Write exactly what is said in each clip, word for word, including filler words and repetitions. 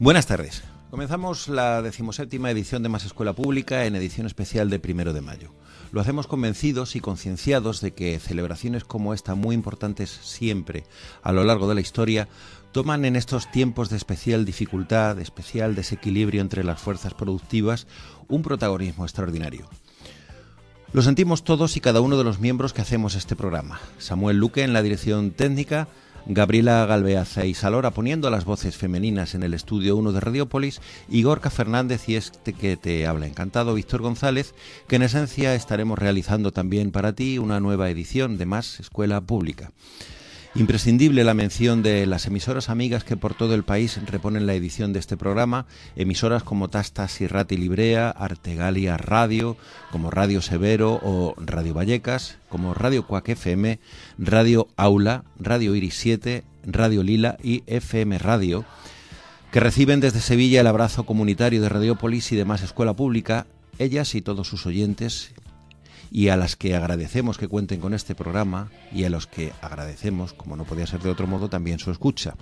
Buenas tardes. Comenzamos la decimoséptima edición de Más Escuela Pública en edición especial de primero de mayo. Lo hacemos convencidos y concienciados de que celebraciones como esta, muy importantes siempre a lo largo de la historia, toman en estos tiempos de especial dificultad, de especial desequilibrio entre las fuerzas productivas, un protagonismo extraordinario. Lo sentimos todos y cada uno de los miembros que hacemos este programa. Samuel Luque en la dirección técnica, Gabriela Galveaza y Salora poniendo las voces femeninas en el estudio uno de Radiópolis, y Gorka Fernández y este que te habla encantado, Víctor González, que en esencia estaremos realizando también para ti una nueva edición de Más Escuela Pública. Imprescindible la mención de las emisoras amigas que por todo el país reponen la edición de este programa, emisoras como Tastas y Rati Librea, Artegalia Radio, como Radio Severo o Radio Vallecas, como Radio Cuac F M, Radio Aula, Radio Iris siete, Radio Lila y F M Radio, que reciben desde Sevilla el abrazo comunitario de Radiópolis y de Más Escuela Pública, ellas y todos sus oyentes, y a las que agradecemos que cuenten con este programa y a los que agradecemos, como no podía ser de otro modo, también su escucha.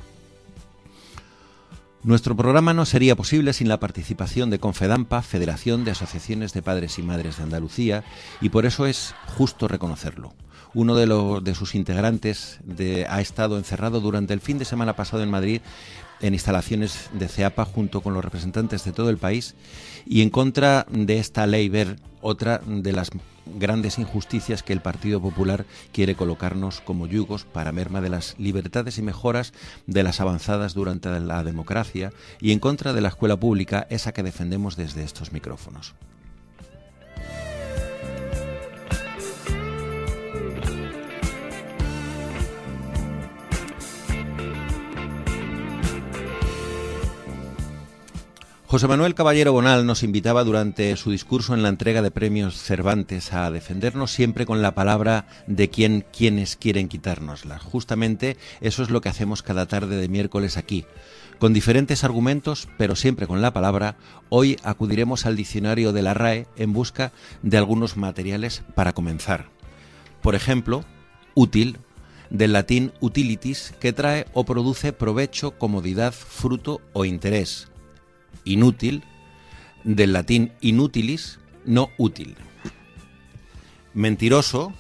Nuestro programa no sería posible sin la participación de Confedampa, Federación de Asociaciones de Padres y Madres de Andalucía, y por eso es justo reconocerlo. Uno de, los, de sus integrantes de, ha estado encerrado durante el fin de semana pasado en Madrid en instalaciones de CEAPA junto con los representantes de todo el país y en contra de esta ley ver otra de las grandes injusticias que el Partido Popular quiere colocarnos como yugos para merma de las libertades y mejoras de las avanzadas durante la democracia y en contra de la escuela pública, esa que defendemos desde estos micrófonos. José Manuel Caballero Bonal nos invitaba durante su discurso en la entrega de premios Cervantes a defendernos siempre con la palabra de quien quienes quieren quitárnosla. Justamente eso es lo que hacemos cada tarde de miércoles aquí. Con diferentes argumentos, pero siempre con la palabra, hoy acudiremos al diccionario de la R A E en busca de algunos materiales para comenzar. Por ejemplo, útil, del latín utilitis, que trae o produce provecho, comodidad, fruto o interés. Inútil, del latín inutilis, no útil. Mentiroso,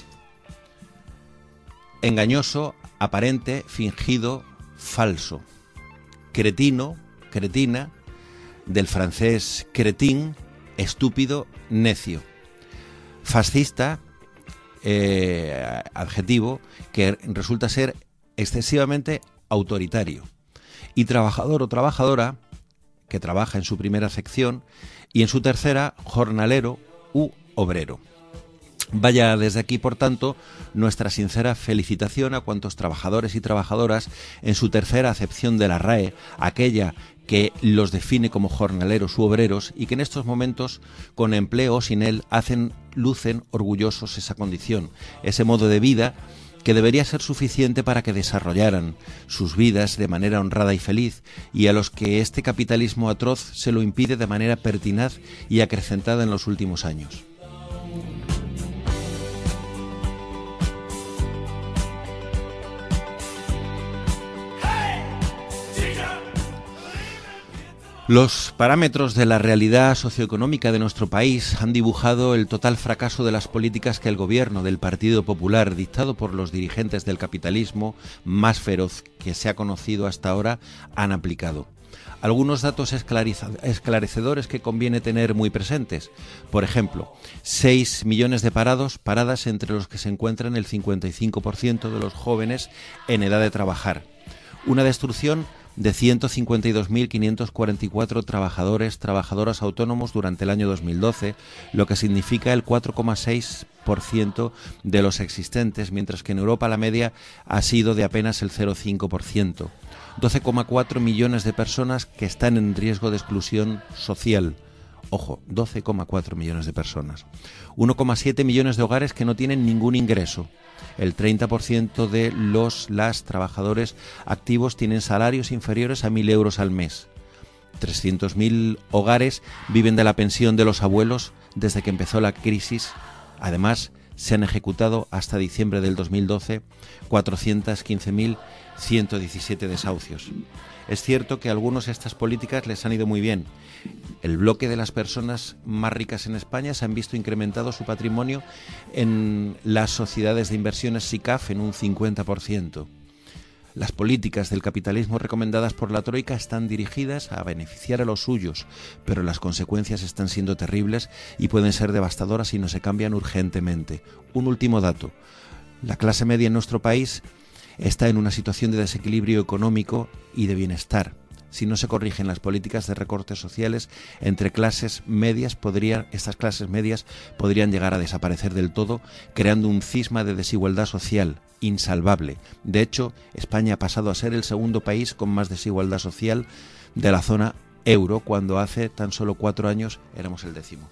engañoso, aparente, fingido, falso. Cretino, cretina, del francés cretin, estúpido, necio. Fascista, eh, adjetivo, que resulta ser excesivamente autoritario. Y trabajador o trabajadora, que trabaja en su primera acepción, y en su tercera, jornalero u obrero. Vaya desde aquí, por tanto, nuestra sincera felicitación a cuantos trabajadores y trabajadoras en su tercera acepción de la R A E, aquella que los define como jornaleros u obreros y que en estos momentos, con empleo o sin él, hacen, lucen orgullosos esa condición, ese modo de vida que debería ser suficiente para que desarrollaran sus vidas de manera honrada y feliz, y a los que este capitalismo atroz se lo impide de manera pertinaz y acrecentada en los últimos años. Los parámetros de la realidad socioeconómica de nuestro país han dibujado el total fracaso de las políticas que el gobierno del Partido Popular, dictado por los dirigentes del capitalismo más feroz que se ha conocido hasta ahora, han aplicado. Algunos datos esclarecedores que conviene tener muy presentes. Por ejemplo, seis millones de parados, paradas entre los que se encuentran el cincuenta y cinco por ciento de los jóvenes en edad de trabajar. Una destrucción de ciento cincuenta y dos mil quinientos cuarenta y cuatro trabajadores, trabajadoras autónomos durante el año dos mil doce, lo que significa el cuatro coma seis por ciento de los existentes, mientras que en Europa la media ha sido de apenas el cero coma cinco por ciento. doce coma cuatro millones de personas que están en riesgo de exclusión social. Ojo, doce coma cuatro millones de personas. uno coma siete millones de hogares que no tienen ningún ingreso. El treinta por ciento de los las trabajadores activos tienen salarios inferiores a mil euros al mes. trescientos mil hogares viven de la pensión de los abuelos desde que empezó la crisis. Además, se han ejecutado hasta diciembre del dos mil doce cuatrocientos quince mil ciento diecisiete desahucios. Es cierto que a algunos estas políticas les han ido muy bien. El bloque de las personas más ricas en España se han visto incrementado su patrimonio en las sociedades de inversiones SICAF en un cincuenta por ciento. Las políticas del capitalismo recomendadas por la Troika están dirigidas a beneficiar a los suyos, pero las consecuencias están siendo terribles y pueden ser devastadoras si no se cambian urgentemente. Un último dato. La clase media en nuestro país está en una situación de desequilibrio económico y de bienestar. Si no se corrigen las políticas de recortes sociales entre clases medias, podrían, estas clases medias podrían llegar a desaparecer del todo, creando un cisma de desigualdad social insalvable. De hecho, España ha pasado a ser el segundo país con más desigualdad social de la zona euro, cuando hace tan solo cuatro años éramos el décimo.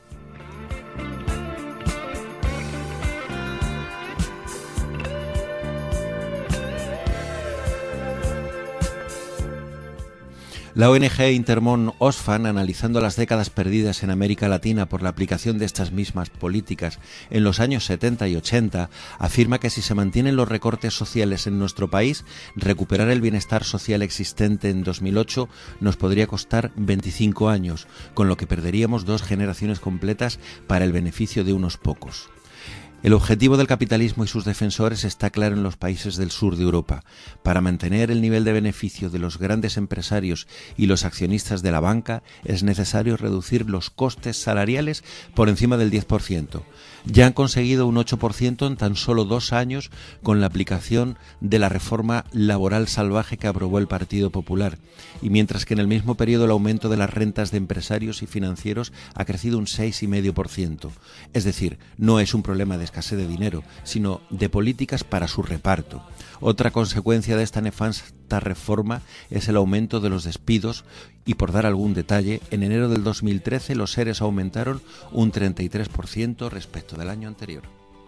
La O N G Intermón Oxfam, analizando las décadas perdidas en América Latina por la aplicación de estas mismas políticas en los años setenta y ochenta, afirma que si se mantienen los recortes sociales en nuestro país, recuperar el bienestar social existente en dos mil ocho nos podría costar veinticinco años, con lo que perderíamos dos generaciones completas para el beneficio de unos pocos. El objetivo del capitalismo y sus defensores está claro en los países del sur de Europa. Para mantener el nivel de beneficio de los grandes empresarios y los accionistas de la banca, es necesario reducir los costes salariales por encima del diez por ciento. Ya han conseguido un ocho por ciento en tan solo dos años con la aplicación de la reforma laboral salvaje que aprobó el Partido Popular. Y mientras que en el mismo periodo el aumento de las rentas de empresarios y financieros ha crecido un seis coma cinco por ciento. Es decir, no es un problema de escasez de dinero, sino de políticas para su reparto. Otra consecuencia de esta nefasta reforma es el aumento de los despidos y, por dar algún detalle, en enero del dos mil trece los ERES aumentaron un treinta y tres por ciento respecto del año anterior.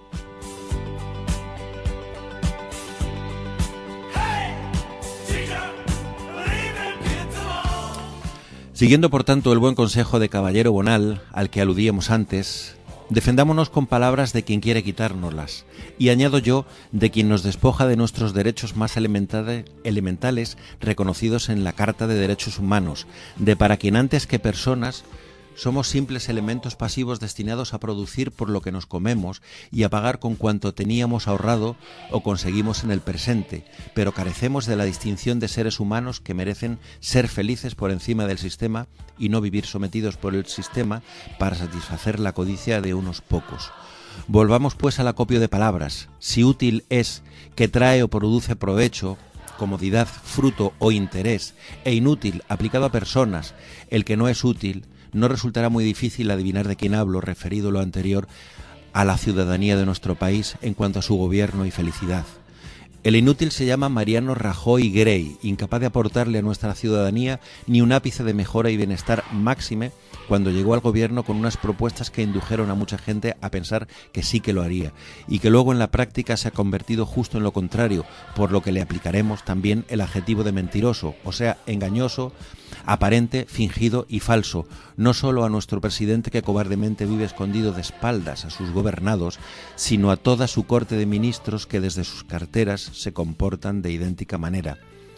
Siguiendo, por tanto, el buen consejo de Caballero Bonal, al que aludíamos antes, defendámonos con palabras de quien quiere quitárnoslas, y añado yo, de quien nos despoja de nuestros derechos más elementales reconocidos en la Carta de Derechos Humanos, de para quien antes que personas somos simples elementos pasivos destinados a producir por lo que nos comemos y a pagar con cuanto teníamos ahorrado o conseguimos en el presente, pero carecemos de la distinción de seres humanos que merecen ser felices por encima del sistema y no vivir sometidos por el sistema para satisfacer la codicia de unos pocos. Volvamos pues al acopio de palabras. Si útil es que trae o produce provecho, comodidad, fruto o interés, e inútil aplicado a personas, el que no es útil, no resultará muy difícil adivinar de quién hablo, referido lo anterior a la ciudadanía de nuestro país en cuanto a su gobierno y felicidad. El inútil se llama Mariano Rajoy Grey, incapaz de aportarle a nuestra ciudadanía ni un ápice de mejora y bienestar, máxime cuando llegó al gobierno con unas propuestas que indujeron a mucha gente a pensar que sí que lo haría, y que luego en la práctica se ha convertido justo en lo contrario, por lo que le aplicaremos también el adjetivo de mentiroso, o sea, engañoso, aparente, fingido y falso, no solo a nuestro presidente que cobardemente vive escondido de espaldas a sus gobernados, sino a toda su corte de ministros que desde sus carteras se comportan de idéntica manera.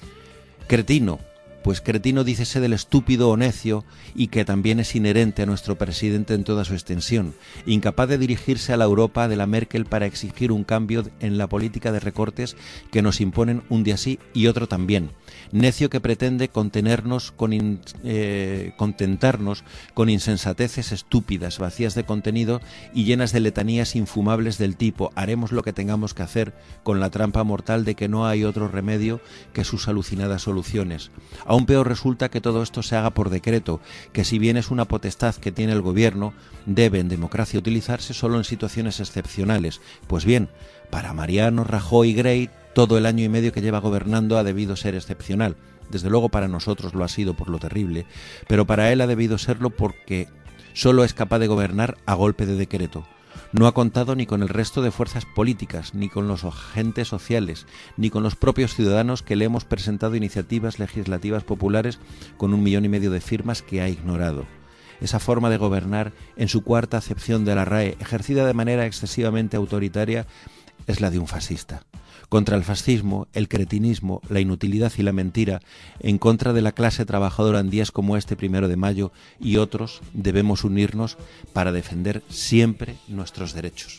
Cretino, pues cretino dícese del estúpido o necio, y que también es inherente a nuestro presidente en toda su extensión, incapaz de dirigirse a la Europa de la Merkel para exigir un cambio en la política de recortes que nos imponen un día sí y otro también. Necio que pretende contenernos con in, eh, contentarnos con insensateces estúpidas, vacías de contenido y llenas de letanías infumables del tipo haremos lo que tengamos que hacer, con la trampa mortal de que no hay otro remedio que sus alucinadas soluciones. Aún peor resulta que todo esto se haga por decreto, que si bien es una potestad que tiene el gobierno, debe en democracia utilizarse solo en situaciones excepcionales. Pues bien, para Mariano Rajoy Grey, todo el año y medio que lleva gobernando ha debido ser excepcional. Desde luego para nosotros lo ha sido por lo terrible, pero para él ha debido serlo porque solo es capaz de gobernar a golpe de decreto. No ha contado ni con el resto de fuerzas políticas, ni con los agentes sociales, ni con los propios ciudadanos que le hemos presentado iniciativas legislativas populares con un millón y medio de firmas que ha ignorado. esa forma de gobernar en su cuarta acepción de la R A E, ejercida de manera excesivamente autoritaria, es la de un fascista. Contra el fascismo, el cretinismo, la inutilidad y la mentira, en contra de la clase trabajadora en días como este primero de mayo y otros, debemos unirnos para defender siempre nuestros derechos.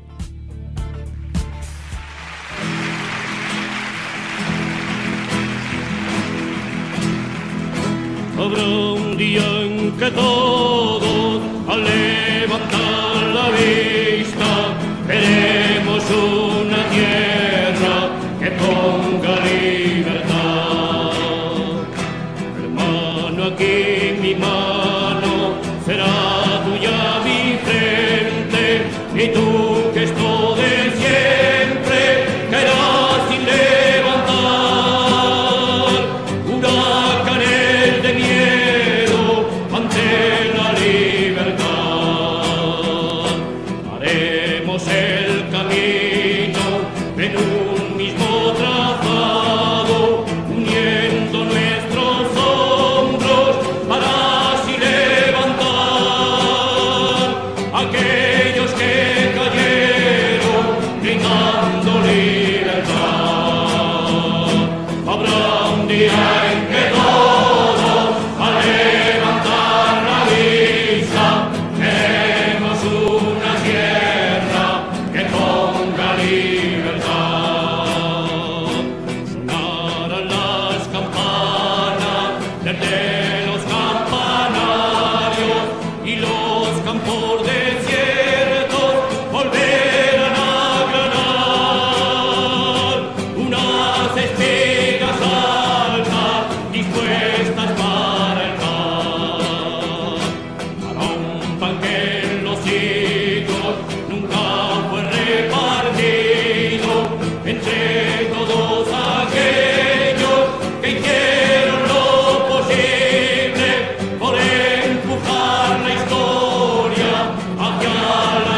Habrá un día en que todos, al levantar la vista, veremos una tierra que ponga libertad. Hermano, aquí mi mano será tuya mi frente, y tú que esto de siempre quedarás sin levantar. Huracanes de miedo ante la libertad. Haremos el camino en un mismo trazado, uniendo nuestros hombros para así levantar aquellos que cayeron gritando libertad. Habrá un día en que todos, al levantar la vista, veremos una tierra que ponga libertad. Sonarán las campanas desde los campanarios, y los campos desiertos volverán a granar. Unas espigas altas dispuestas para el pan, para un pan que en los siglos nunca fue repartido entre todos aquellos que hicieron lo posible por empujar la historia hacia la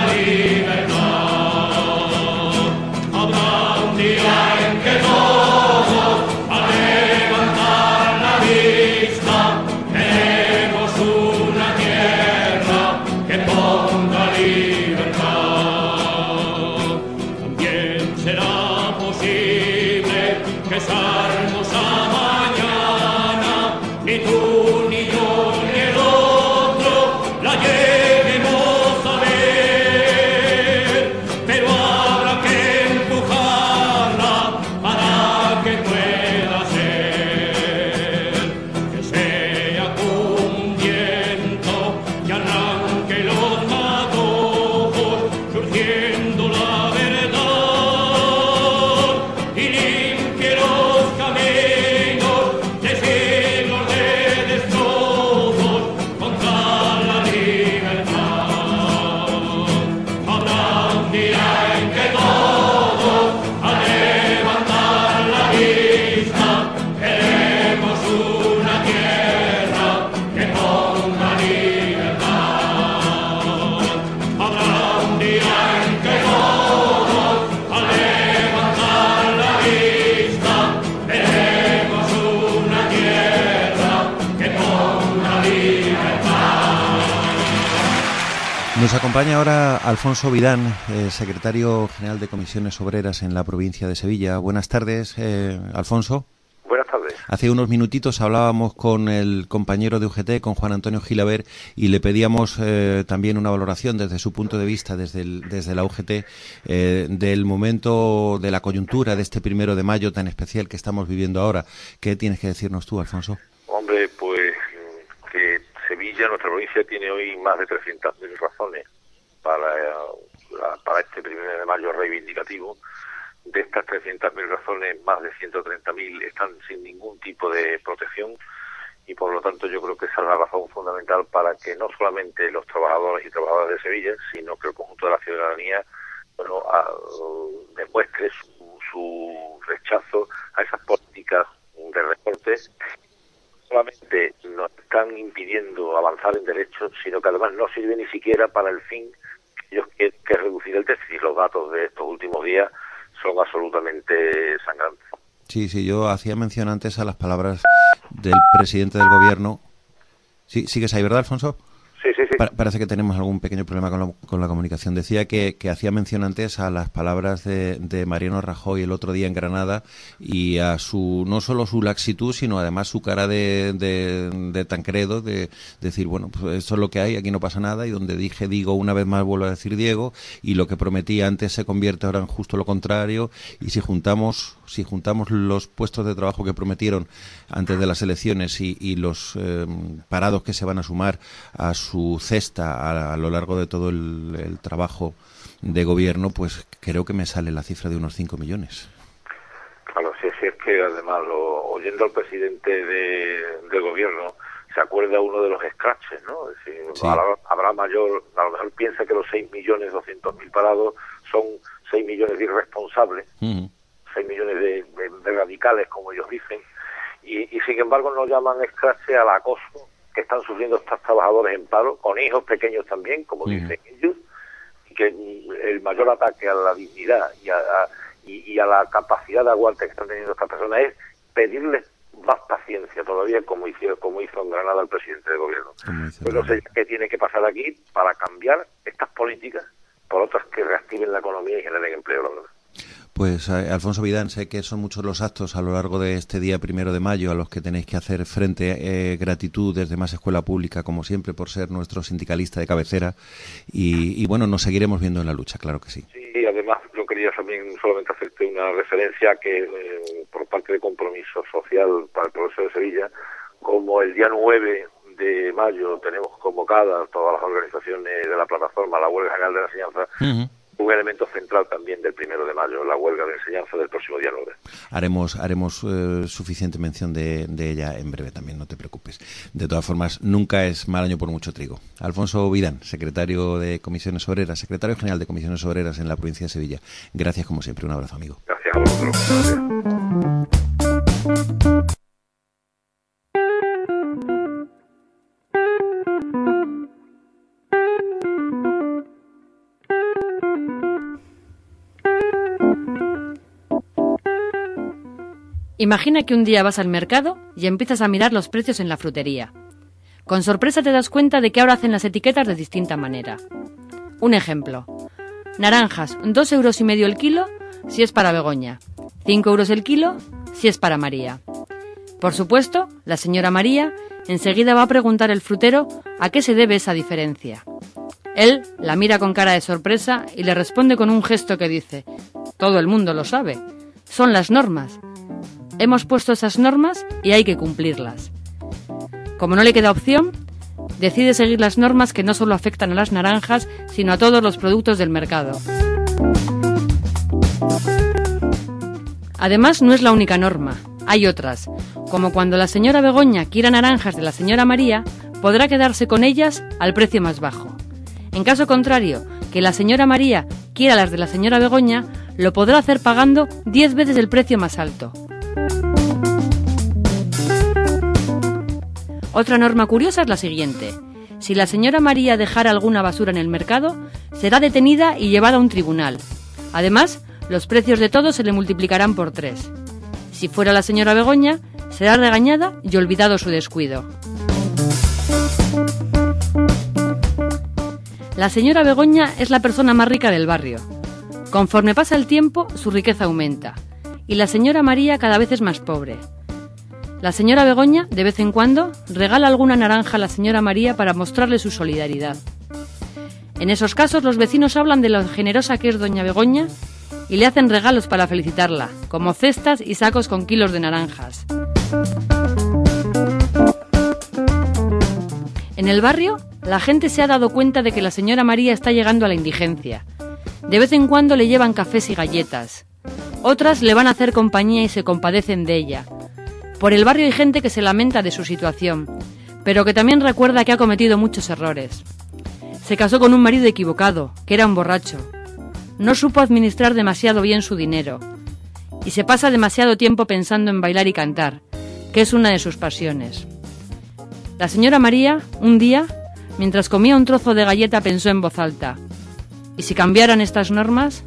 libertad. Habrá un día en que todos, al levantar la vista, veremos una tierra que ponga libertad. También será posible que esa hermosa mañana ni tú ni yo ni el otro la lleguemos a ver, pero habrá que empujarla para que pueda ser. Que sea un viento que arranque los matojos, surgiendo la verdad, y limpie los caminos de siglos de destrozos contra la libertad. Habrá un día en que todos, al levantar la vista, veremos una tierra que ponga libertad. Habrá un día en que todos, al levantar la vista, veremos una tierra que ponga libertad. Nos acompaña ahora Alfonso Vidán, eh, secretario general de Comisiones Obreras en la provincia de Sevilla. Buenas tardes, eh, Alfonso. Buenas tardes. Hace unos minutitos hablábamos con el compañero de U G T, con Juan Antonio Gilaber, y le pedíamos eh, también una valoración desde su punto de vista, desde, el, desde la U G T, eh, del momento de la coyuntura de este primero de mayo tan especial que estamos viviendo ahora. ¿Qué tienes que decirnos tú, Alfonso? Hombre, pues que Sevilla, nuestra provincia, tiene hoy más de trescientas mil razones para, la- para este primero de mayo reivindicativo. De estas trescientas mil razones, más de ciento treinta mil están sin ningún tipo de protección, y por lo tanto yo creo que esa es la razón fundamental para que no solamente los trabajadores y trabajadoras de Sevilla, sino que el conjunto de la ciudadanía, bueno, a, demuestre su, su rechazo a esas políticas de recortes. Solamente nos están impidiendo avanzar en derechos, sino que además no sirve ni siquiera para el fin que ellos quieren, que es reducir el déficit. Los datos de estos últimos días son absolutamente sangrantes. Sí, sí, yo hacía mención antes a las palabras del presidente del gobierno. Sí, ¿sigues ahí, verdad, Alfonso? Sí, sí, sí. Pa parece que tenemos algún pequeño problema con, lo, con la comunicación. Decía que, que hacía mención antes a las palabras de, de Mariano Rajoy el otro día en Granada y a su, no solo su laxitud, sino además su cara de, de, de Tancredo, de, de decir, bueno, pues esto es lo que hay, aquí no pasa nada, y donde dije digo, una vez más vuelvo a decir Diego, y lo que prometí antes se convierte ahora en justo lo contrario, y si juntamos, si juntamos los puestos de trabajo que prometieron antes de las elecciones y, y los eh, parados que se van a sumar a su su cesta a, a lo largo de todo el, el trabajo de gobierno, pues creo que me sale la cifra de unos cinco millones. Claro, si es, si es que además, lo, oyendo al presidente de, del gobierno, se acuerda uno de los scratches, ¿no? Es decir, sí. habrá, habrá mayor, a lo mejor piensa que los seis millones doscientos mil parados son seis millones de irresponsables, uh-huh. seis millones de, de, de radicales, como ellos dicen, y, y sin embargo no llaman scratches al acoso que están sufriendo estos trabajadores en paro, con hijos pequeños también, como uh-huh. dicen ellos, y que el mayor ataque a la dignidad y a, a, y, y a la capacidad de aguante que están teniendo estas personas es pedirles más paciencia todavía, como hizo, como hizo en Granada el presidente del gobierno. Pero no sé qué tiene que pasar aquí para cambiar estas políticas por otras que reactiven la economía y generen empleo, la verdad. Pues eh, Alfonso Vidán, sé que son muchos los actos a lo largo de este día primero de mayo a los que tenéis que hacer frente. Eh, gratitud desde Más Escuela Pública, como siempre, por ser nuestro sindicalista de cabecera. Y, y bueno, nos seguiremos viendo en la lucha, claro que sí. Sí, además yo quería también solamente hacerte una referencia que eh, por parte de Compromiso Social para el Progreso de Sevilla, como el día nueve de mayo tenemos convocadas todas las organizaciones de la plataforma, la huelga general de la enseñanza, uh-huh. un elemento central también del primero de mayo, la huelga de enseñanza del próximo día nueve. Haremos haremos eh, suficiente mención de, de ella en breve también, no te preocupes. De todas formas, nunca es mal año por mucho trigo. Alfonso Vidán, secretario de Comisiones Obreras, secretario general de Comisiones Obreras en la provincia de Sevilla. Gracias como siempre, un abrazo, amigo. Gracias a vosotros. Imagina que un día vas al mercado y empiezas a mirar los precios en la frutería. Con sorpresa te das cuenta de que ahora hacen las etiquetas de distinta manera. Un ejemplo. Naranjas, dos euros y medio el kilo si es para Begoña. Cinco euros el kilo si es para María. Por supuesto, la señora María enseguida va a preguntar al frutero a qué se debe esa diferencia. Él la mira con cara de sorpresa y le responde con un gesto que dice: todo el mundo lo sabe, son las normas. Hemos puesto esas normas y hay que cumplirlas. Como no le queda opción, decide seguir las normas que no solo afectan a las naranjas, sino a todos los productos del mercado. Además, no es la única norma. Hay otras, como cuando la señora Begoña quiera naranjas de la señora María, podrá quedarse con ellas al precio más bajo. En caso contrario, que la señora María quiera las de la señora Begoña, lo podrá hacer pagando diez veces el precio más alto. Otra norma curiosa es la siguiente. Si la señora María dejara alguna basura en el mercado, será detenida y llevada a un tribunal. Además, los precios de todo se le multiplicarán por tres. Si fuera la señora Begoña, será regañada y olvidado su descuido. La señora Begoña es la persona más rica del barrio. Conforme pasa el tiempo, su riqueza aumenta. Y la señora María cada vez es más pobre. La señora Begoña, de vez en cuando, regala alguna naranja a la señora María para mostrarle su solidaridad. En esos casos, los vecinos hablan de lo generosa que es doña Begoña y le hacen regalos para felicitarla, como cestas y sacos con kilos de naranjas. En el barrio, la gente se ha dado cuenta de que la señora María está llegando a la indigencia. De vez en cuando le llevan cafés y galletas. Otras le van a hacer compañía y se compadecen de ella. Por el barrio hay gente que se lamenta de su situación, pero que también recuerda que ha cometido muchos errores. Se casó con un marido equivocado, que era un borracho. No supo administrar demasiado bien su dinero. Y se pasa demasiado tiempo pensando en bailar y cantar, que es una de sus pasiones. La señora María, un día, mientras comía un trozo de galleta, pensó en voz alta: ¿y si cambiaran estas normas?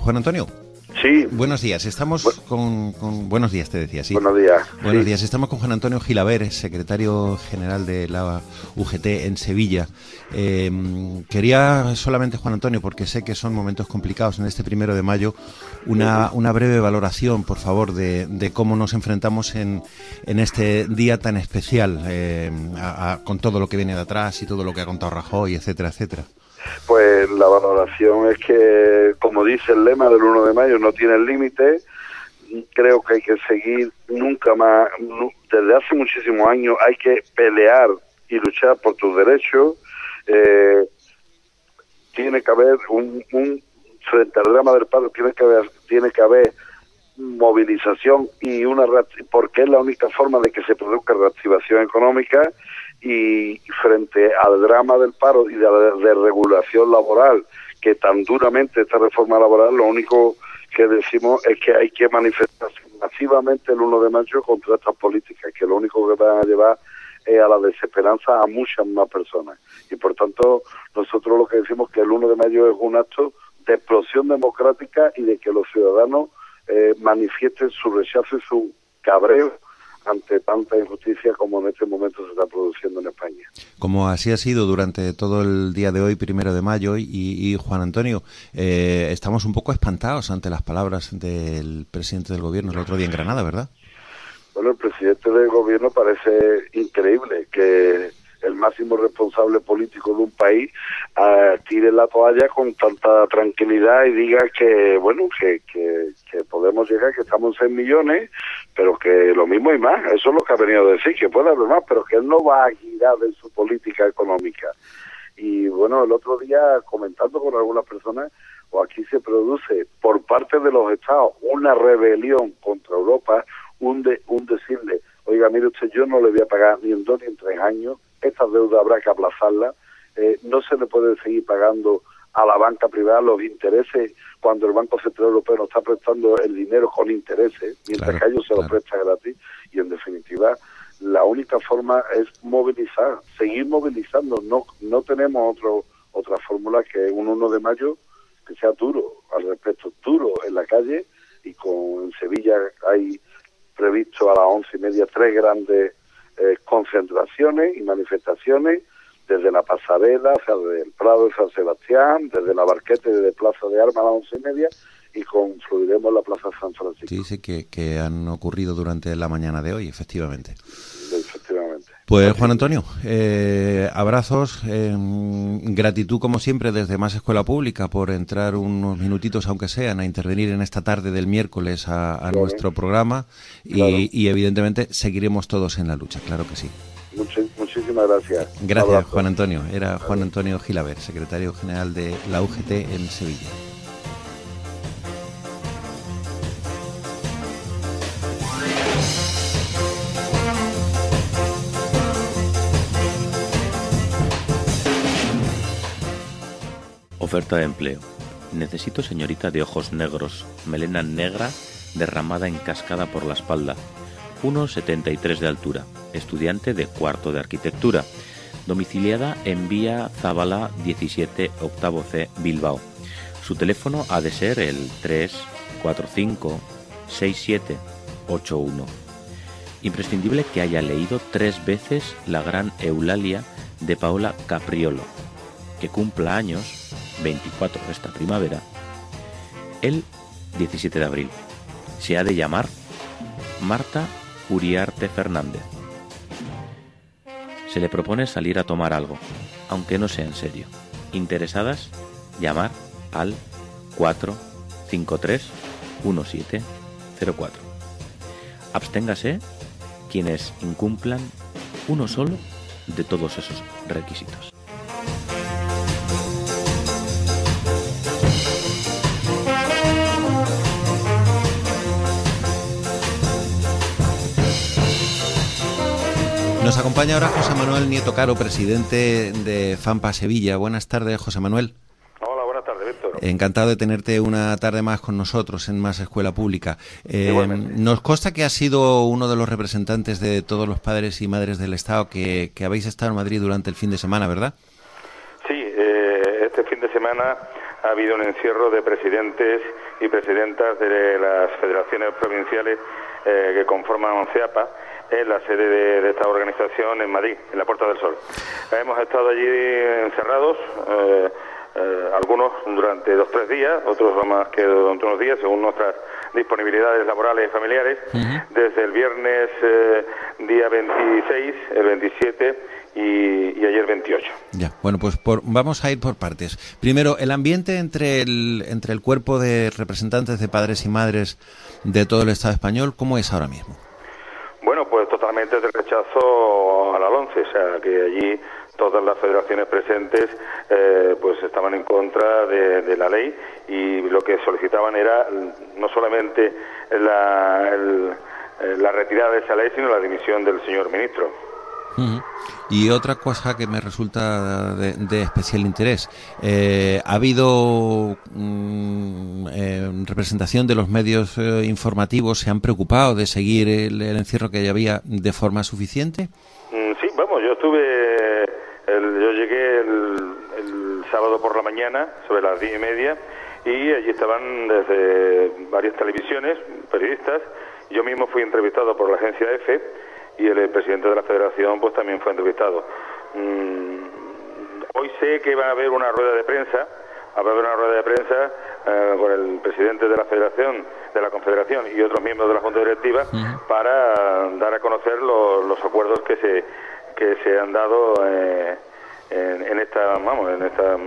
Juan Antonio. Sí. Buenos días, estamos Bu con, con... Buenos días, te decía, sí. Buenos días. Buenos sí. días, estamos con Juan Antonio Gilaver, secretario general de la U G T en Sevilla. Eh, quería solamente, Juan Antonio, porque sé que son momentos complicados en este primero de mayo, una, una breve valoración, por favor, de, de cómo nos enfrentamos en, en este día tan especial, eh, a, a, con todo lo que viene de atrás y todo lo que ha contado Rajoy, etcétera, etcétera. Pues la valoración es que, como dice el lema del uno de mayo, no tiene límite. Creo que hay que seguir nunca más, desde hace muchísimos años hay que pelear y luchar por tus derechos. Eh, tiene que haber un, un frente al drama del paro, tiene que haber, tiene que haber movilización y una, porque es la única forma de que se produzca reactivación económica. Y frente al drama del paro y de la desregulación laboral, que tan duramente esta reforma laboral, lo único que decimos es que hay que manifestarse masivamente el uno de mayo contra estas políticas, que lo único que van a llevar es a la desesperanza a muchas más personas. Y por tanto, nosotros lo que decimos es que el uno de mayo es un acto de explosión democrática y de que los ciudadanos eh, manifiesten su rechazo y su cabreo ante tanta injusticia como en este momento se está produciendo en España. Como así ha sido durante todo el día de hoy, primero de mayo, y, y Juan Antonio, eh, estamos un poco espantados ante las palabras del presidente del gobierno el otro día en Granada, ¿verdad? Bueno, el presidente del gobierno parece increíble que el máximo responsable político de un país uh, tire la toalla con tanta tranquilidad y diga que, bueno, que, que, que podemos llegar, que estamos en seis millones, pero que lo mismo y más. Eso es lo que ha venido a decir, que puede haber más, pero que él no va a girar de su política económica. Y bueno, el otro día, comentando con algunas personas, o aquí se produce por parte de los Estados una rebelión contra Europa, un, de, un decirle, oiga, mire usted, yo no le voy a pagar ni en dos ni en tres años, estas deudas habrá que aplazarlas, eh, no se le puede seguir pagando a la banca privada los intereses cuando el Banco Central Europeo nos está prestando el dinero con intereses, mientras claro, que ellos se claro. lo prestan gratis, y en definitiva la única forma es movilizar, seguir movilizando, no no tenemos otro otra fórmula que un uno de mayo que sea duro, al respecto, duro en la calle, y con en Sevilla hay previsto a las once y media tres grandes eh, concentraciones y manifestaciones, desde la pasarela, o sea, desde el Prado de San Sebastián, desde la Barquete, desde Plaza de Armas a las once y media, y confluiremos en la Plaza San Francisco. Sí, sí, que, que han ocurrido durante la mañana de hoy, efectivamente. Efectivamente. Pues Juan Antonio, eh, abrazos, eh, gratitud como siempre desde Más Escuela Pública por entrar unos minutitos, aunque sean, a intervenir en esta tarde del miércoles a, a claro. nuestro programa y, claro. y evidentemente seguiremos todos en la lucha, claro que sí. Muchis, muchísimas gracias. Gracias, Juan Antonio. Era Juan Antonio Gilaver, secretario general de la U G T en Sevilla. Oferta de empleo. Necesito señorita de ojos negros, melena negra derramada en cascada por la espalda, uno setenta y tres de altura, estudiante de cuarto de arquitectura, domiciliada en Vía Zabala diecisiete, octavo C, Bilbao. Su teléfono ha de ser el tres cuatro cinco seis siete ocho uno. Imprescindible que haya leído tres veces La gran Eulalia de Paola Capriolo, que cumpla años, veinticuatro esta primavera, el diecisiete de abril. Se ha de llamar Marta Uriarte Fernández. Se le propone salir a tomar algo, aunque no sea en serio. Interesadas, llamar al cuatro cinco tres uno siete cero cuatro. Absténgase quienes incumplan uno solo de todos esos requisitos. Nos acompaña ahora José Manuel Nieto Caro, presidente de FAMPA Sevilla. Buenas tardes, José Manuel. Hola, buenas tardes, Víctor. Encantado de tenerte una tarde más con nosotros en Más Escuela Pública. Eh, nos consta que has sido uno de los representantes de todos los padres y madres del Estado que, que habéis estado en Madrid durante el fin de semana, ¿verdad? Sí, eh, este fin de semana ha habido un encierro de presidentes y presidentas de las federaciones provinciales eh, que conforman ONCEAPA, en la sede de, de esta organización en Madrid, en la Puerta del Sol. Hemos estado allí encerrados, eh, eh, algunos durante dos o tres días, otros más que durante unos días, según nuestras disponibilidades laborales y familiares, uh-huh. desde el viernes eh, día veintiséis, el veintisiete y, y ayer veintiocho. Ya, bueno, pues por, vamos a ir por partes. Primero, el ambiente entre el, entre el cuerpo de representantes de padres y madres de todo el Estado español, ¿cómo es ahora mismo? Bueno, pues totalmente de rechazo a la LOMCE, o sea, que allí todas las federaciones presentes eh, pues estaban en contra de, de la ley, y lo que solicitaban era no solamente la, el, la retirada de esa ley, sino la dimisión del señor ministro. Uh-huh. Y otra cosa que me resulta de, de especial interés, eh, ¿ha habido mm, eh, representación de los medios eh, informativos? ¿Se han preocupado de seguir el, el encierro que ya había de forma suficiente? Mm, sí, vamos, yo estuve, el, yo llegué el, el sábado por la mañana, sobre las diez y media, y allí estaban desde varias televisiones, periodistas. Yo mismo fui entrevistado por la agencia EFE, y el presidente de la federación pues también fue entrevistado. Mm, hoy sé que va a haber una rueda de prensa, va a haber una rueda de prensa eh, con el presidente de la federación, de la confederación y otros miembros de la junta directiva, uh-huh. para dar a conocer lo, los acuerdos que se que se han dado eh, en, en esta vamos en esta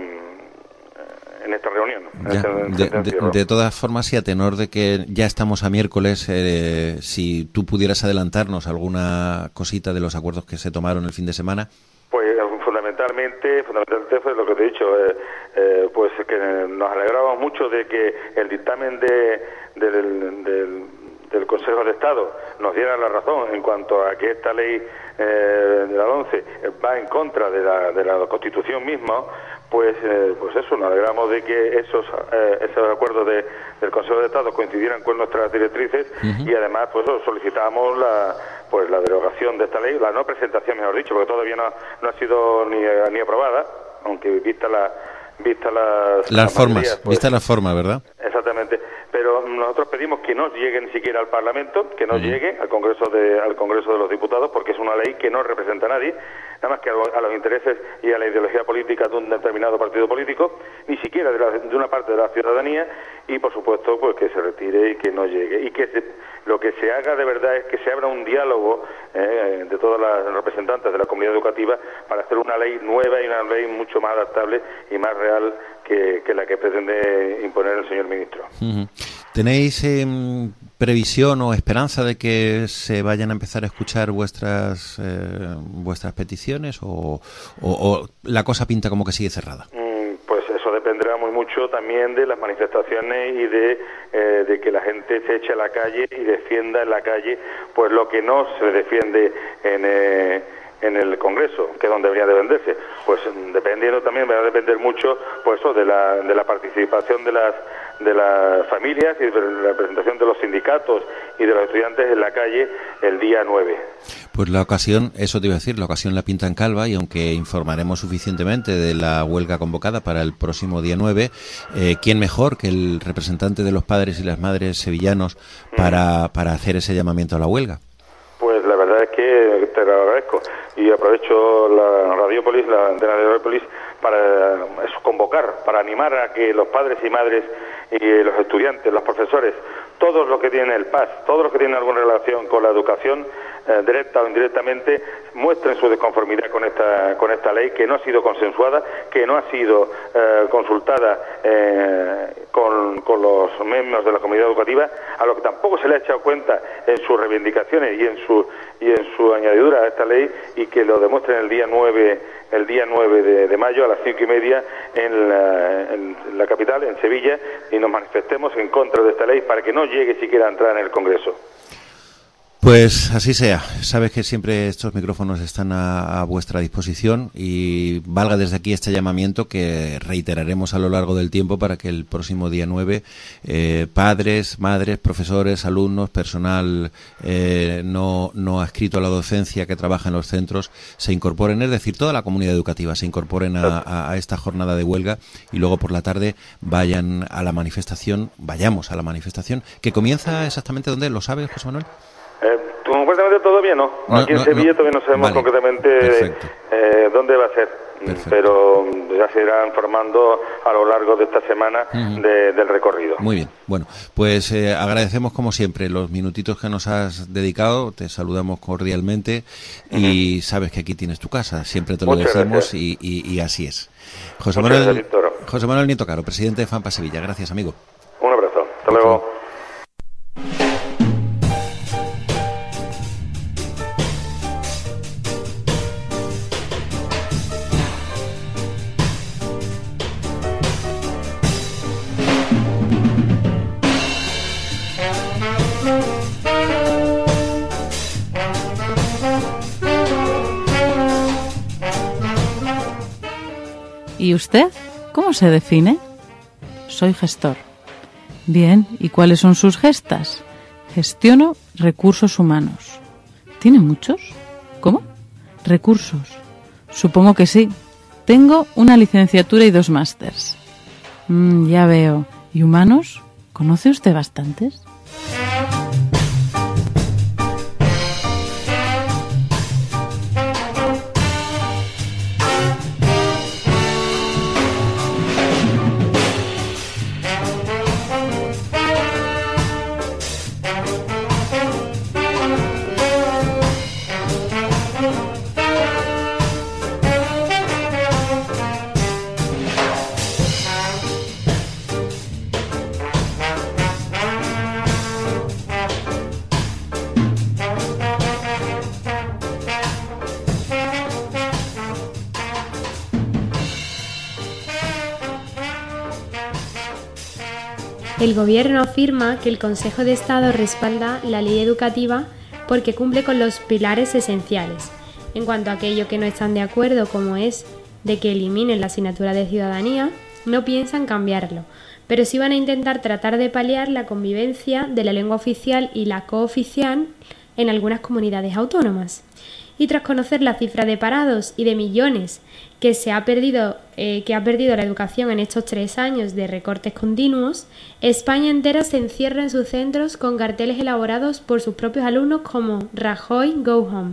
en esta reunión. En ya, este, de, de, de todas formas, y a tenor de que ya estamos a miércoles, eh, si tú pudieras adelantarnos alguna cosita de los acuerdos que se tomaron el fin de semana. Pues fundamentalmente, fundamentalmente fue lo que te he dicho, eh, eh, pues que nos alegramos mucho de que el dictamen de, de, del, del, del Consejo de Estado nos diera la razón en cuanto a que esta ley eh, de la LOMCE va en contra de la, de la Constitución misma. Pues eh, pues eso, nos alegramos de que esos eh, esos acuerdos de, del Consejo de Estado coincidieran con nuestras directrices, uh-huh. y además pues solicitamos la pues la derogación de esta ley, la no presentación, mejor dicho, porque todavía no, no ha sido ni, ni aprobada, aunque vista la vista las, las, las formas, pues, vista la forma, ¿verdad? Exactamente. Pero nosotros pedimos que no llegue ni siquiera al Parlamento, que no uh-huh. llegue al Congreso de al Congreso de los Diputados, porque es una ley que no representa a nadie, nada más que a, a los intereses y a la ideología política de un determinado partido político, ni siquiera de, la, de una parte de la ciudadanía, y por supuesto pues que se retire y que no llegue, y que se, lo que se haga de verdad es que se abra un diálogo eh, de todas las representantes de la comunidad educativa para hacer una ley nueva y una ley mucho más adaptable y más real que, que la que pretende imponer el señor ministro. Uh-huh. ¿Tenéis eh, previsión o esperanza de que se vayan a empezar a escuchar vuestras eh, vuestras peticiones, o, o, o la cosa pinta como que sigue cerrada? Mm, pues eso dependerá muy mucho también de las manifestaciones y de, eh, de que la gente se eche a la calle y defienda en la calle pues lo que no se defiende en... Eh, en el Congreso, que es donde debería de venderse. Pues dependiendo también, va a depender mucho pues eso, de la de la participación de las de las familias y de la representación de los sindicatos y de los estudiantes en la calle el día nueve. Pues la ocasión, eso te iba a decir, la ocasión la pintan calva, y aunque informaremos suficientemente de la huelga convocada para el próximo día nueve, eh, ¿quién mejor que el representante de los padres y las madres sevillanos para, para hacer ese llamamiento a la huelga? Pues la verdad es que te lo agradezco, y aprovecho la Radiopolis, la antena de Radiopolis, para eso, convocar, para animar a que los padres y madres y los estudiantes, los profesores, todos los que tienen el P A S, todos los que tienen alguna relación con la educación, eh, directa o indirectamente, muestren su desconformidad con esta con esta ley, que no ha sido consensuada, que no ha sido eh, consultada eh, con, con los miembros de la comunidad educativa, a lo que tampoco se le ha echado cuenta en sus reivindicaciones y en su y en su añadidura a esta ley, y que lo demuestren el día nueve el día nueve de, de mayo a las cinco y media en la, en la capital, en Sevilla, y nos manifestemos en contra de esta ley para que no llegue siquiera a entrar en el Congreso. Pues así sea. Sabes que siempre estos micrófonos están a, a vuestra disposición y valga desde aquí este llamamiento que reiteraremos a lo largo del tiempo para que el próximo día nueve eh, padres, madres, profesores, alumnos, personal eh, no, no adscrito a la docencia que trabaja en los centros se incorporen, es decir, toda la comunidad educativa se incorporen a, a, a esta jornada de huelga y luego por la tarde vayan a la manifestación, vayamos a la manifestación que comienza exactamente ¿dónde? ¿Lo sabes, José Manuel? Eh, completamente todavía no. no Aquí no, en Sevilla no. todavía no sabemos Vale. concretamente eh, dónde va a ser. Perfecto. Pero ya se irá informando a lo largo de esta semana uh-huh. de, del recorrido. Muy bien. Bueno, pues eh, agradecemos como siempre los minutitos que nos has dedicado. Te saludamos cordialmente uh-huh. y sabes que aquí tienes tu casa. Siempre te lo Muchas decimos y, y, y así es. José Muchas Manuel, gracias, José Manuel Nieto Caro, presidente de FAMPA Sevilla. Gracias, amigo. Un abrazo. Hasta Mucho. luego. ¿Y usted? ¿Cómo se define? Soy gestor. Bien, ¿y cuáles son sus gestas? Gestiono recursos humanos. ¿Tiene muchos? ¿Cómo? Recursos. Supongo que sí. Tengo una licenciatura y dos másters. Mm, ya veo. ¿Y humanos? ¿Conoce usted bastantes? El Gobierno afirma que el Consejo de Estado respalda la ley educativa porque cumple con los pilares esenciales. En cuanto a aquello que no están de acuerdo, como es de que eliminen la asignatura de ciudadanía, no piensan cambiarlo, pero sí van a intentar tratar de paliar la convivencia de la lengua oficial y la cooficial en algunas comunidades autónomas. Y tras conocer la cifra de parados y de millones que se ha perdido, eh, que ha perdido la educación en estos tres años de recortes continuos, España entera se encierra en sus centros con carteles elaborados por sus propios alumnos como Rajoy Go Home.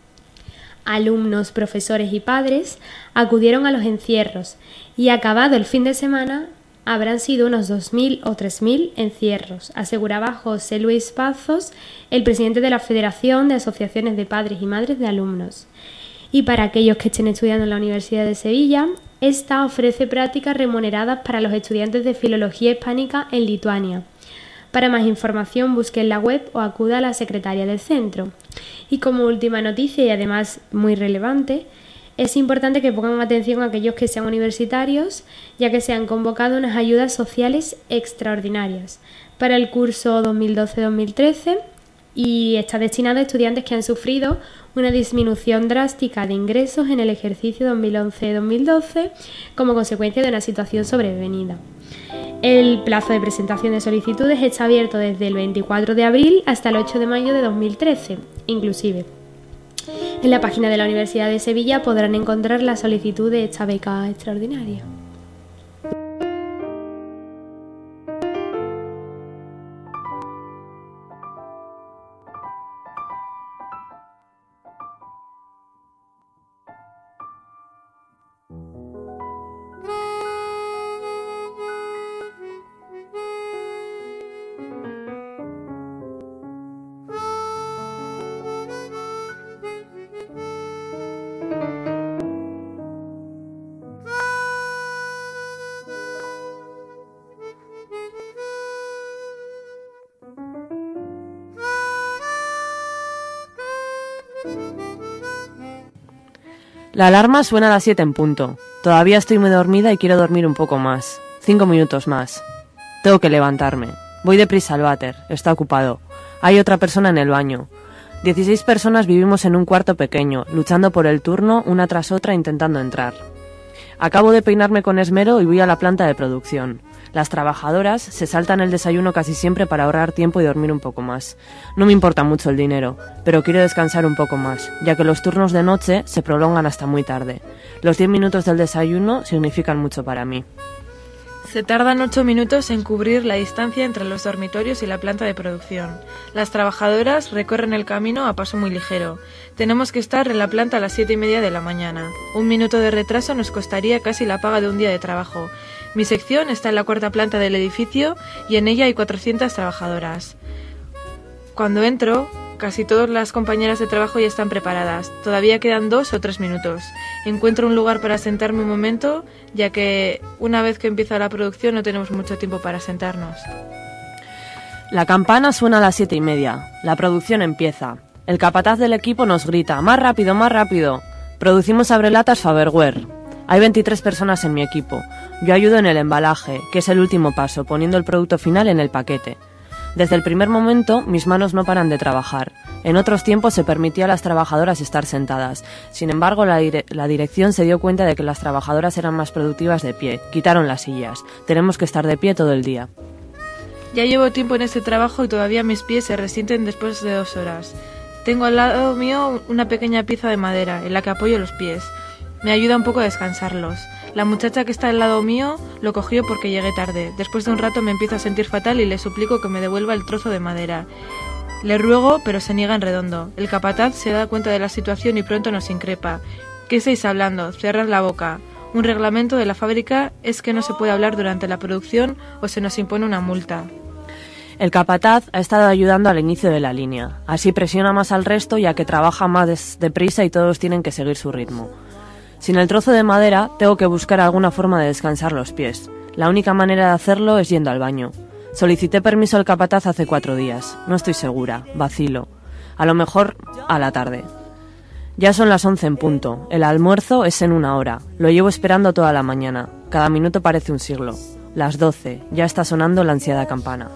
Alumnos, profesores y padres acudieron a los encierros y acabado el fin de semana habrán sido unos dos mil o tres mil encierros, aseguraba José Luis Pazos, el presidente de la Federación de Asociaciones de Padres y Madres de Alumnos. Y para aquellos que estén estudiando en la Universidad de Sevilla, esta ofrece prácticas remuneradas para los estudiantes de Filología Hispánica en Lituania. Para más información, busque en la web o acuda a la secretaria del centro. Y como última noticia, y además muy relevante, es importante que pongan atención a aquellos que sean universitarios, ya que se han convocado unas ayudas sociales extraordinarias para el curso dos mil doce dos mil trece y está destinado a estudiantes que han sufrido una disminución drástica de ingresos en el ejercicio dos mil once dos mil doce como consecuencia de una situación sobrevenida. El plazo de presentación de solicitudes está abierto desde el veinticuatro de abril hasta el ocho de mayo de dos mil trece, inclusive. En la página de la Universidad de Sevilla podrán encontrar la solicitud de esta beca extraordinaria. La alarma suena a las siete en punto. Todavía estoy muy dormida y quiero dormir un poco más. Cinco minutos más. Tengo que levantarme. Voy deprisa al váter. Está ocupado. Hay otra persona en el baño. Dieciséis personas vivimos en un cuarto pequeño, luchando por el turno una tras otra intentando entrar. Acabo de peinarme con esmero y voy a la planta de producción. Las trabajadoras se saltan el desayuno casi siempre para ahorrar tiempo y dormir un poco más. No me importa mucho el dinero, pero quiero descansar un poco más, ya que los turnos de noche se prolongan hasta muy tarde. Los diez minutos del desayuno significan mucho para mí. Se tardan ocho minutos en cubrir la distancia entre los dormitorios y la planta de producción. Las trabajadoras recorren el camino a paso muy ligero. Tenemos que estar en la planta a las siete y media de la mañana. Un minuto de retraso nos costaría casi la paga de un día de trabajo. Mi sección está en la cuarta planta del edificio y en ella hay cuatrocientas trabajadoras. Cuando entro, casi todas las compañeras de trabajo ya están preparadas. Todavía quedan dos o tres minutos. Encuentro un lugar para sentarme un momento, ya que una vez que empieza la producción no tenemos mucho tiempo para sentarnos. La campana suena a las siete y media. La producción empieza. El capataz del equipo nos grita: ¡más rápido, más rápido! Producimos abrelatas Faberware. Hay veintitrés personas en mi equipo. Yo ayudo en el embalaje, que es el último paso, poniendo el producto final en el paquete. Desde el primer momento, mis manos no paran de trabajar. En otros tiempos se permitía a las trabajadoras estar sentadas. Sin embargo, la, dire- la dirección se dio cuenta de que las trabajadoras eran más productivas de pie. Quitaron las sillas. Tenemos que estar de pie todo el día. Ya llevo tiempo en este trabajo y todavía mis pies se resienten después de dos horas. Tengo al lado mío una pequeña pieza de madera en la que apoyo los pies. Me ayuda un poco a descansarlos. La muchacha que está al lado mío lo cogió porque llegué tarde. Después de un rato me empiezo a sentir fatal y le suplico que me devuelva el trozo de madera. Le ruego, pero se niega en redondo. El capataz se da cuenta de la situación y pronto nos increpa. ¿Qué estáis hablando? Cerrad la boca. Un reglamento de la fábrica es que no se puede hablar durante la producción o se nos impone una multa. El capataz ha estado ayudando al inicio de la línea. Así presiona más al resto, ya que trabaja más deprisa y todos tienen que seguir su ritmo. Sin el trozo de madera, tengo que buscar alguna forma de descansar los pies. La única manera de hacerlo es yendo al baño. Solicité permiso al capataz hace cuatro días. No estoy segura. Vacilo. A lo mejor a la tarde. Ya son las once en punto. El almuerzo es en una hora. Lo llevo esperando toda la mañana. Cada minuto parece un siglo. Las doce. Ya está sonando la ansiada campana.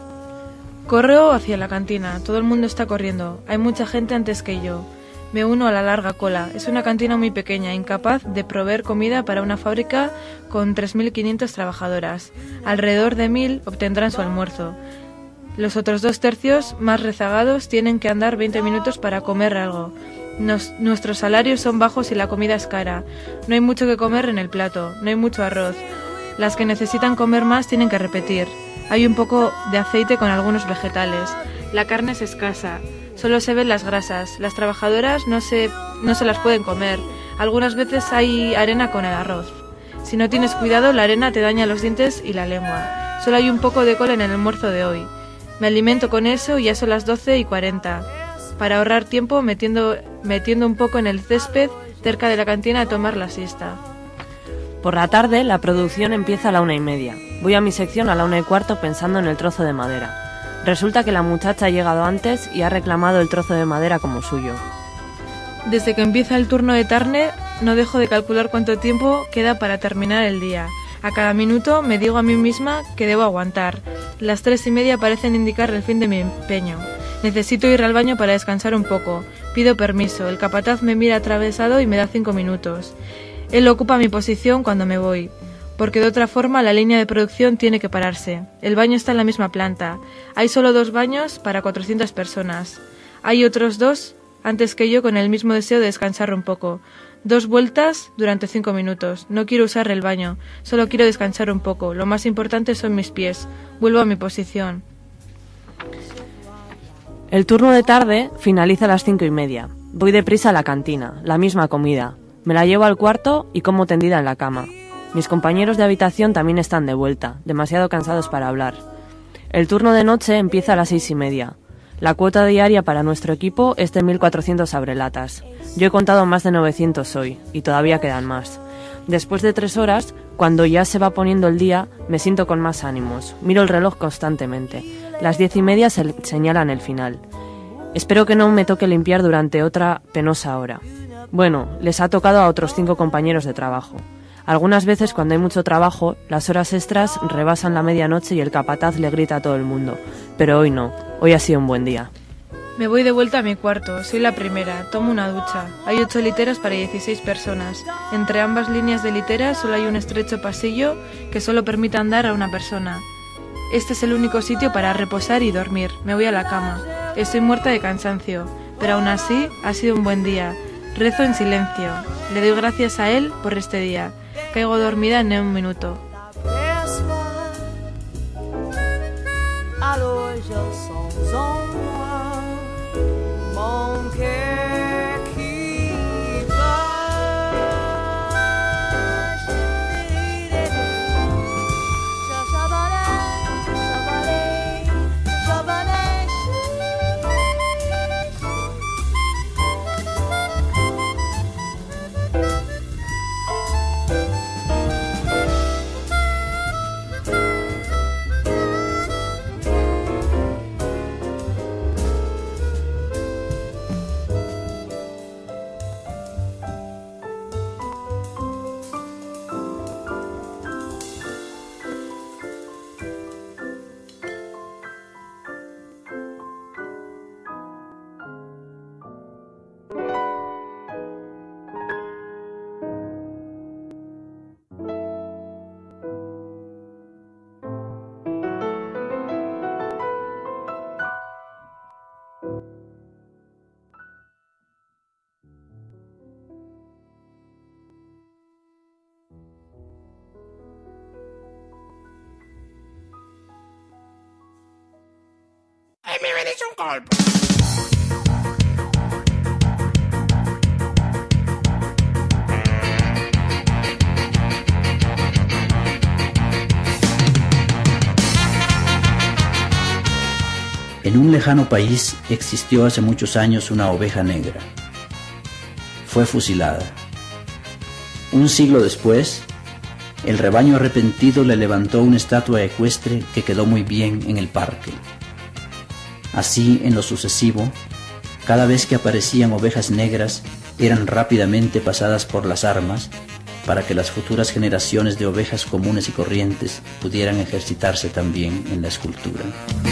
Corro hacia la cantina. Todo el mundo está corriendo. Hay mucha gente antes que yo. Me uno a la larga cola. Es una cantina muy pequeña, incapaz de proveer comida para una fábrica con tres mil quinientas trabajadoras. Alrededor de mil obtendrán su almuerzo. Los otros dos tercios, más rezagados, tienen que andar veinte minutos para comer algo. Nos, nuestros salarios son bajos y la comida es cara. No hay mucho que comer en el plato, no hay mucho arroz. Las que necesitan comer más tienen que repetir. Hay un poco de aceite con algunos vegetales. La carne es escasa. Solo se ven las grasas. Las trabajadoras no se, no se las pueden comer. Algunas veces hay arena con el arroz. Si no tienes cuidado, la arena te daña los dientes y la lengua. Solo hay un poco de col en el almuerzo de hoy. Me alimento con eso y ya son las doce y cuarenta. Para ahorrar tiempo, metiendo, metiendo un poco en el césped cerca de la cantina a tomar la siesta. Por la tarde, la producción empieza a la una y media. Voy a mi sección a la una y cuarto pensando en el trozo de madera. Resulta que la muchacha ha llegado antes y ha reclamado el trozo de madera como suyo. Desde que empieza el turno de tarde, no dejo de calcular cuánto tiempo queda para terminar el día. A cada minuto me digo a mí misma que debo aguantar. Las tres y media parecen indicar el fin de mi empeño. Necesito ir al baño para descansar un poco. Pido permiso. El capataz me mira atravesado y me da cinco minutos. Él ocupa mi posición cuando me voy, porque de otra forma la línea de producción tiene que pararse. El baño está en la misma planta. Hay solo dos baños para cuatrocientas personas. Hay otros dos antes que yo con el mismo deseo de descansar un poco. Dos vueltas durante cinco minutos. No quiero usar el baño, solo quiero descansar un poco. Lo más importante son mis pies. Vuelvo a mi posición. El turno de tarde finaliza a las cinco y media. Voy deprisa a la cantina, la misma comida. Me la llevo al cuarto y como tendida en la cama. Mis compañeros de habitación también están de vuelta, demasiado cansados para hablar. El turno de noche empieza a las seis y media. La cuota diaria para nuestro equipo es de mil cuatrocientos abrelatas. Yo he contado más de novecientos hoy, y todavía quedan más. Después de tres horas, cuando ya se va poniendo el día, me siento con más ánimos. Miro el reloj constantemente. Las diez y media se señalan el final. Espero que no me toque limpiar durante otra penosa hora. Bueno, les ha tocado a otros cinco compañeros de trabajo. Algunas veces cuando hay mucho trabajo, las horas extras rebasan la medianoche y el capataz le grita a todo el mundo. Pero hoy no, hoy ha sido un buen día. Me voy de vuelta a mi cuarto, soy la primera, tomo una ducha. Hay ocho literas para dieciséis personas. Entre ambas líneas de literas solo hay un estrecho pasillo que solo permite andar a una persona. Este es el único sitio para reposar y dormir. Me voy a la cama. Estoy muerta de cansancio, pero aún así ha sido un buen día. Rezo en silencio. Le doy gracias a él por este día. Caigo dormida en un minuto. Alors je sens en moi mon cœur qui bat. Chabalay, chabalay, chabalay. E mi venite un colpo. En un lejano país existió hace muchos años una oveja negra. Fue fusilada. Un siglo después, el rebaño arrepentido le levantó una estatua ecuestre que quedó muy bien en el parque. Así, en lo sucesivo, cada vez que aparecían ovejas negras, eran rápidamente pasadas por las armas para que las futuras generaciones de ovejas comunes y corrientes pudieran ejercitarse también en la escultura.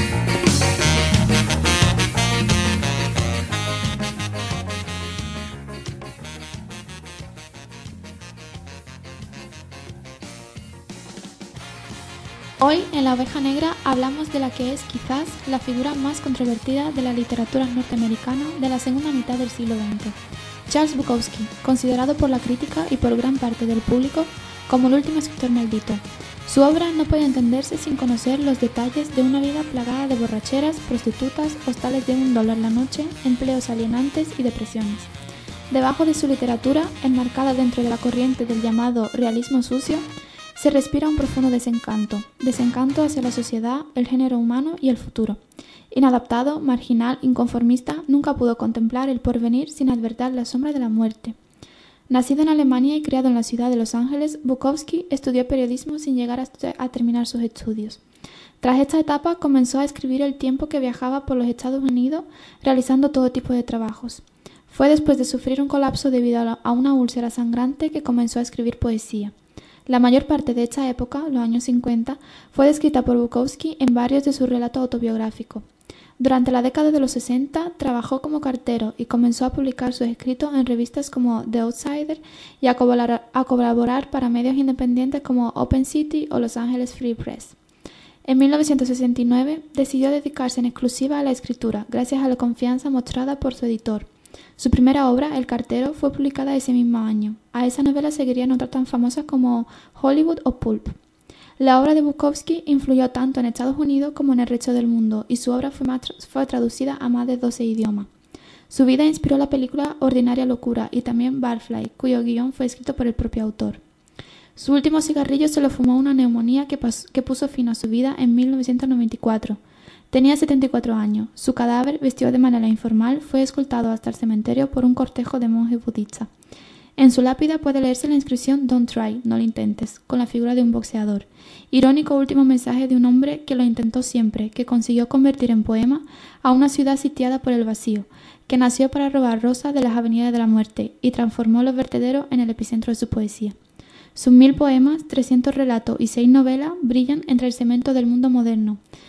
Hoy, en La Oveja Negra, hablamos de la que es, quizás, la figura más controvertida de la literatura norteamericana de la segunda mitad del siglo veinte. Charles Bukowski, considerado por la crítica y por gran parte del público como el último escritor maldito. Su obra no puede entenderse sin conocer los detalles de una vida plagada de borracheras, prostitutas, hostales de un dólar la noche, empleos alienantes y depresiones. Debajo de su literatura, enmarcada dentro de la corriente del llamado realismo sucio, se respira un profundo desencanto, desencanto hacia la sociedad, el género humano y el futuro. Inadaptado, marginal, inconformista, nunca pudo contemplar el porvenir sin advertir la sombra de la muerte. Nacido en Alemania y criado en la ciudad de Los Ángeles, Bukowski estudió periodismo sin llegar a, a terminar sus estudios. Tras esta etapa, comenzó a escribir el tiempo que viajaba por los Estados Unidos, realizando todo tipo de trabajos. Fue después de sufrir un colapso debido a una úlcera sangrante que comenzó a escribir poesía. La mayor parte de esta época, los años cincuenta, fue descrita por Bukowski en varios de sus relatos autobiográficos. Durante la década de los sesenta, trabajó como cartero y comenzó a publicar sus escritos en revistas como The Outsider y a colaborar, a colaborar para medios independientes como Open City o Los Angeles Free Press. En mil novecientos sesenta y nueve, decidió dedicarse en exclusiva a la escritura, gracias a la confianza mostrada por su editor. Su primera obra, El cartero, fue publicada ese mismo año. A esa novela seguirían otras tan famosas como Hollywood o Pulp. La obra de Bukowski influyó tanto en Estados Unidos como en el resto del mundo, y su obra fue, más tra- fue traducida a más de doce idiomas. Su vida inspiró la película Ordinaria Locura y también Barfly, cuyo guión fue escrito por el propio autor. Su último cigarrillo se lo fumó una neumonía que, pas- que puso fin a su vida en mil novecientos noventa y cuatro. Tenía setenta y cuatro años. Su cadáver, vestido de manera informal, fue escoltado hasta el cementerio por un cortejo de monjes budistas. En su lápida puede leerse la inscripción Don't try, no lo intentes, con la figura de un boxeador. Irónico último mensaje de un hombre que lo intentó siempre, que consiguió convertir en poema a una ciudad sitiada por el vacío, que nació para robar rosas de las avenidas de la muerte y transformó los vertederos en el epicentro de su poesía. Sus mil poemas, trescientos relatos y seis novelas brillan entre el cemento del mundo moderno,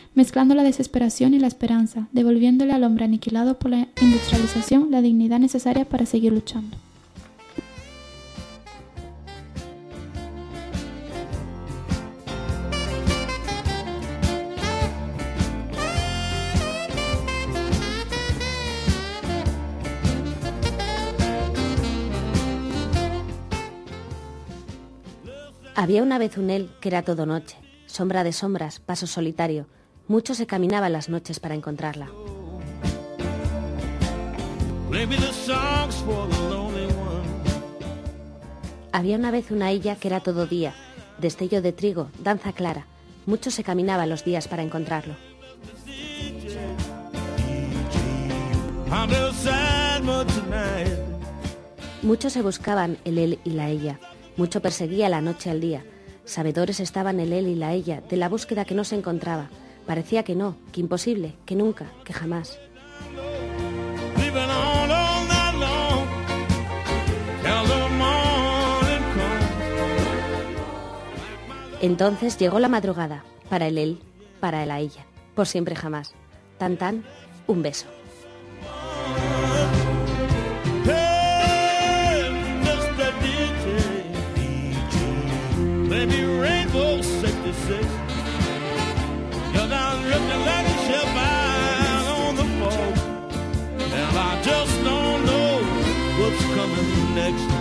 mezclando la desesperación y la esperanza, devolviéndole al hombre aniquilado por la industrialización la dignidad necesaria para seguir luchando. Había una vez un él que era todo noche, sombra de sombras, paso solitario. Mucho se caminaba en las noches para encontrarla. Había una vez una ella que era todo día, destello de trigo, danza clara. Mucho se caminaba los días para encontrarlo. Muchos se buscaban el él y la ella. Mucho perseguía la noche al día. Sabedores estaban el él y la ella de la búsqueda que no se encontraba. Parecía que no, que imposible, que nunca, que jamás. Entonces llegó la madrugada, para el él, para la ella, por siempre jamás. Tan tan, un beso. Baby Rainbow sixty-six, you're down drifting like a ship out on the fog, and I just don't know what's coming next.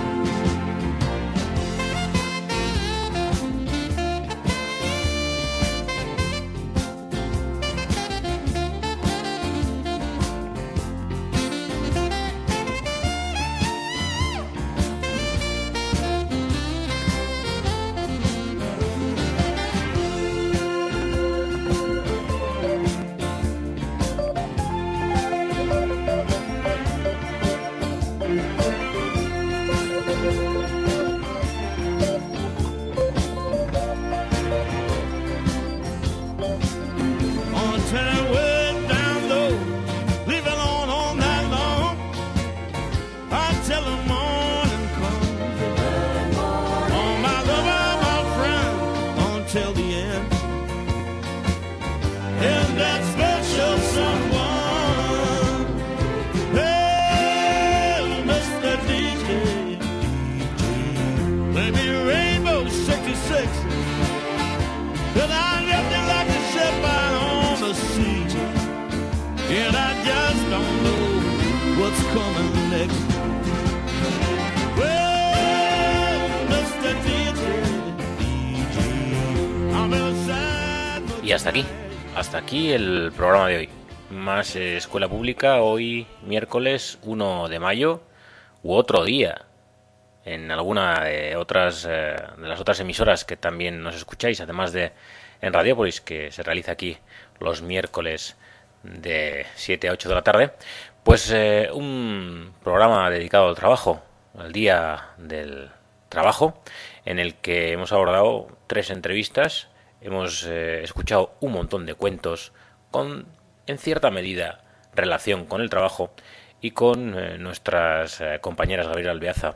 Y hasta aquí, hasta aquí el programa de hoy. Más eh, escuela pública hoy miércoles uno de mayo u otro día en alguna de otras eh, de las otras emisoras que también nos escucháis, además de en Radiópolis, que se realiza aquí los miércoles de siete a ocho de la tarde, pues eh, un programa dedicado al trabajo, al día del trabajo, en el que hemos abordado tres entrevistas. Hemos eh, escuchado un montón de cuentos con, en cierta medida, relación con el trabajo y con eh, nuestras eh, compañeras Gabriela Alveaza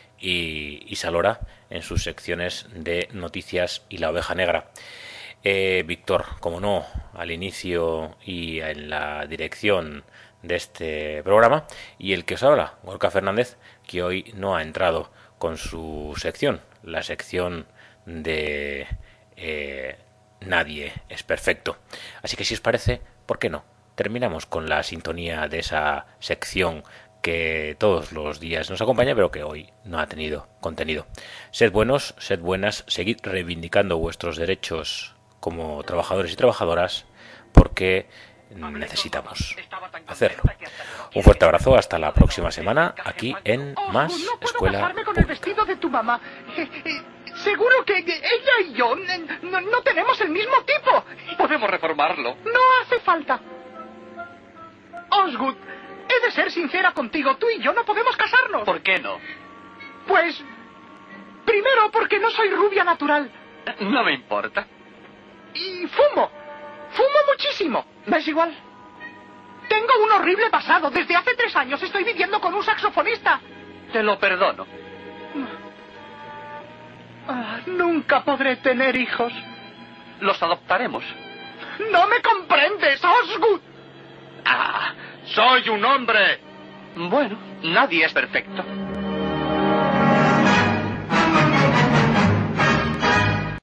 y Isa Lora en sus secciones de noticias y la oveja negra. Eh, Víctor, como no, al inicio y en la dirección de este programa, y el que os habla, Gorka Fernández, que hoy no ha entrado con su sección, la sección de... Eh, nadie es perfecto. Así que si os parece, ¿por qué no? Terminamos con la sintonía de esa sección que todos los días nos acompaña, pero que hoy no ha tenido contenido. Sed buenos, sed buenas, seguid reivindicando vuestros derechos como trabajadores y trabajadoras, porque necesitamos hacerlo. Un fuerte abrazo, hasta la próxima semana, aquí en Más Escuela Pública. Con el vestido de tu mamá. Eh, eh, seguro que ella y yo no, no tenemos el mismo tipo. Podemos reformarlo. No hace falta. Osgood, he de ser sincera contigo. Tú y yo no podemos casarnos. ¿Por qué no? Pues, primero porque no soy rubia natural. No me importa. Y fumo. Fumo muchísimo. ¿Me es igual? Tengo un horrible pasado. Desde hace tres años estoy viviendo con un saxofonista. Te lo perdono. Ah, nunca podré tener hijos. Los adoptaremos. No me comprendes, Osgood. Ah, soy un hombre. Bueno, nadie es perfecto.